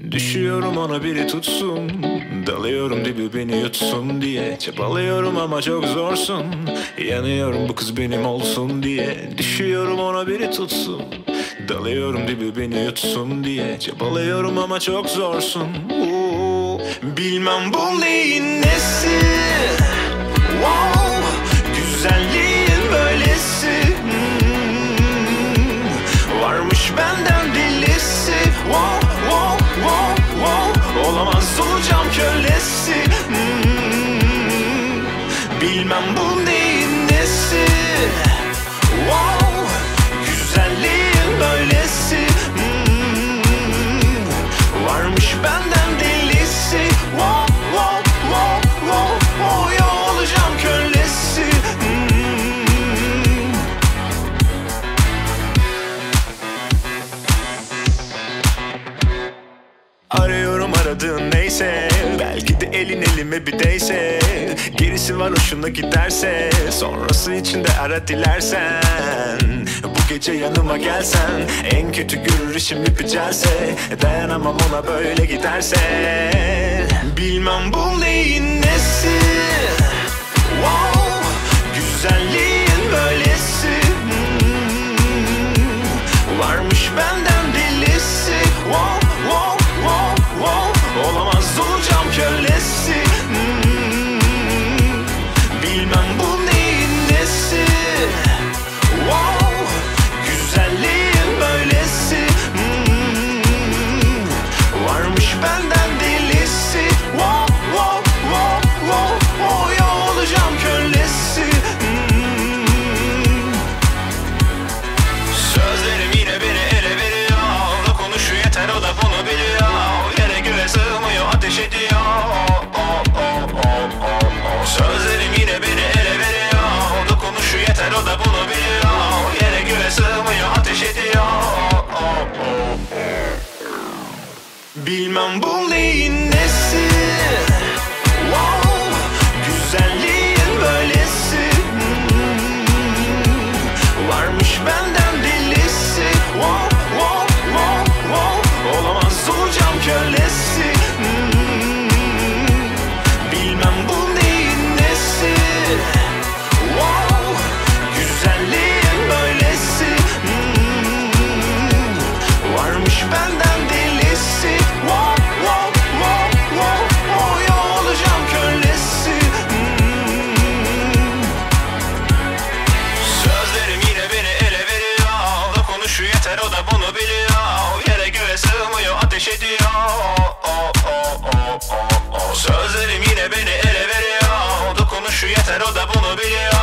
Düşüyorum ona biri tutsun, dalıyorum dibi beni yutsun diye. Çabalıyorum ama çok zorsun, yanıyorum bu kız benim olsun diye. Düşüyorum ona biri tutsun, dalıyorum dibi beni yutsun diye. Çabalıyorum ama çok zorsun. Bilmem bu neyin nesi. Wow, güzelliğin böylesi. Varmış benden delisi. Wow, wow, wow, wow. Olamaz olacağım kölesi. Bilmem bu neyin nesi. Wow, güzelliğin böylesi. Varmış benden delisi. Wow, wow, wow, wow, wow. Ya olacağım kölesi. Arıyorum aradığın neyse, belki de elin elime bir değse. Gerisi var hoşuna giderse, sonrası için de ara dilersen. Bu gece yanıma gelsen, en kötü görür işim ipicelse. Dayanamam ona böyle giderse. Bilmem bu neyin nesi. Wow, güzelliğin böylesi. Varmış benden delisi. Wow, wow, wow, wow. Olamaz olacağım kölesi. Bilmem bu neyin nesi. Wow, güzelliğin böylesi. Varmış benden delisi. Wow, wow, wow, wow, wow. Ya olacağım kölesi. Sözlerim yine beni ele veriyor. O konuşuyor yeter o da bunu biliyor. Yere göre sığmıyor ateş ediyor. Sözlerim yine beni ele veriyor. O konuşuyor yeter o da bunu biliyor. Yere göre sığmıyor ateş ediyor. Bilmem bu neyin nesi. Wow, güzelliğin böylesi. Varmış benden delisi. Wow, wow, wow, wow. Olamaz olacağım kölesi. Bilmem bu neyin nesi. Wow, güzelliğin böylesi. Varmış benden delisi. Wow, wow, wow, wow, wow. Ya olacağım kölesi. Sözlerim yine beni ele veriyor. O da konuşuyor yeter o da bunu biliyor. Yere göre sığmıyor ateş ediyor. Sözlerim yine beni ele veriyor. O da konuşuyor yeter o da bunu biliyor.